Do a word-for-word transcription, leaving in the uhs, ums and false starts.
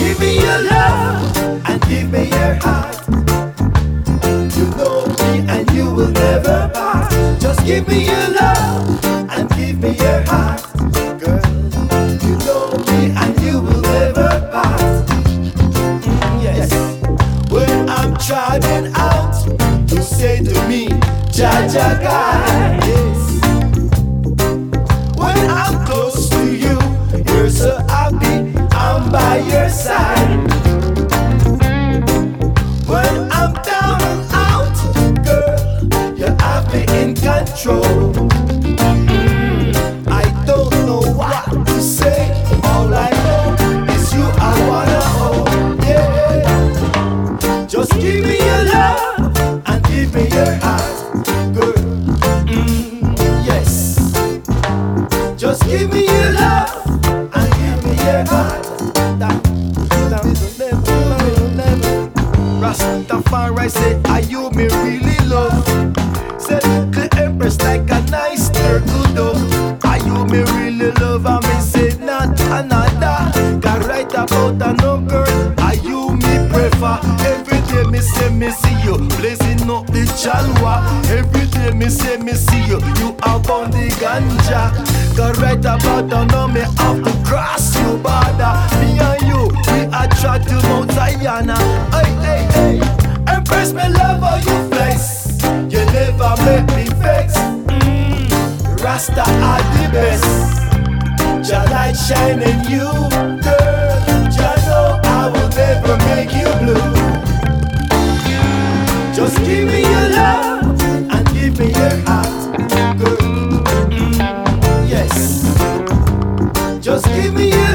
give me your love and give me your heart. You know me and you will never part. Just give me your love and give me your heart. Girl, you know me and you will never part. Mm, yes. When I'm driving out, you say to me, Jaja God, yes. When I'm close to you, you're so happy, I'm by your side. When I'm down and out, girl, you have me in control. Mm, I don't know what to say. All I know is you I wanna hold. Yeah. Just give me your love and give me your heart, girl. Mm, yes. Just give me your love and give me your heart. Rastafari say, are you me really love? Say, the empress like a nice turtle dove. Are you me really love? I me say, not another. Got right about a no girl. Are you me prefer? Every day me say me see you blazing up the chalwa. Every day me say me see you. You up on the ganja. Got right about a no me have to cross you border. Me and you, we attract to Mount Zion. Hey, hey, hey. Empress me love how you flex. You never make me vex. Mm, Rasta are the best. Jah light shine in you, girl. Jah know I will never make you blue. Just give me your love and give me your heart, girl. Mm, yes. Just give me your